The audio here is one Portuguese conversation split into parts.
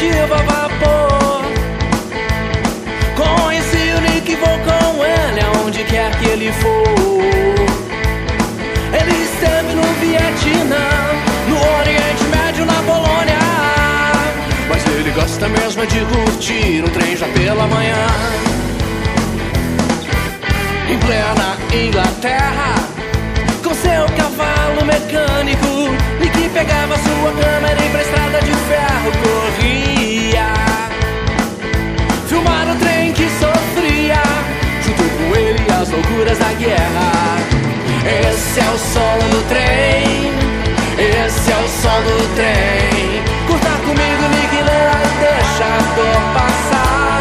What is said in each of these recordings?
locomotiva a vapor. Conheci o Nick, vou com ele aonde quer que ele for. Ele esteve no Vietnã, no Oriente Médio, na Polônia, mas ele gosta mesmo é de curtir um trem já pela manhã. Em plena Inglaterra, com seu cavalo mecânico, Nick pegava sua câmera e pra estrada de ferro corria. Filmar o trem que sofria, junto com ele as loucuras da guerra. Esse é o som do trem, esse é o som do trem. Curta comigo, Nick Leira, e deixa a dor passar.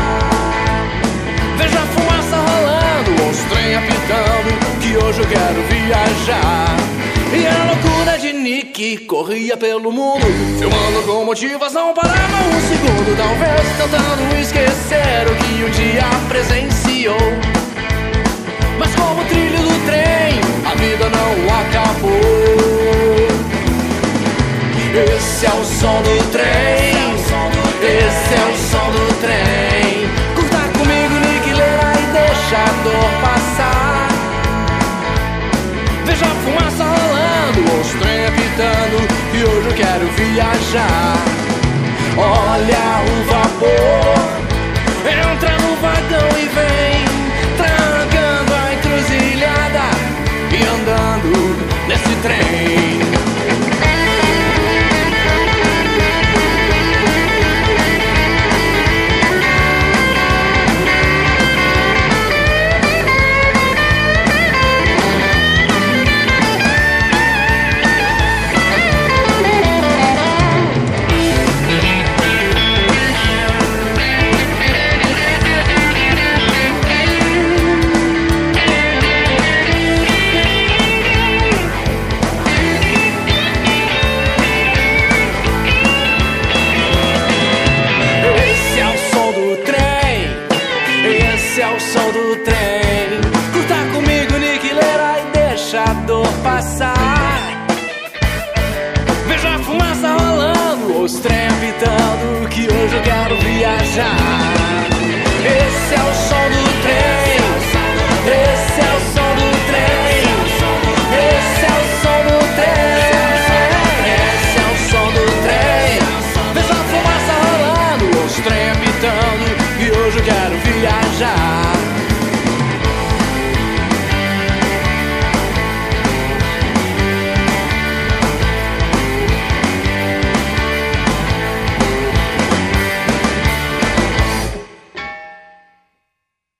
Veja a fumaça rolando, os trem apitando, que hoje eu quero viajar. E a loucura de Nick corria pelo mundo, filmando locomotivas, não parava um segundo. Talvez tentando esquecer o que um dia presenciou, mas como o trilho do trem, a vida não acabou. Esse é o som do trem, esse é o som do trem. Curta comigo, Nick Leira, e deixa a dor passar. Veja a fumaça rolando, os trem apitando, e hoje eu quero viajar. Olha o vapor, entra no vagão e vem, trancando a encruzilhada e andando nesse trem. Esse é o som do trem. Curta comigo, Nick Leira, e deixa a dor passar. Veja a fumaça rolando, os trem apitando, que hoje eu quero viajar.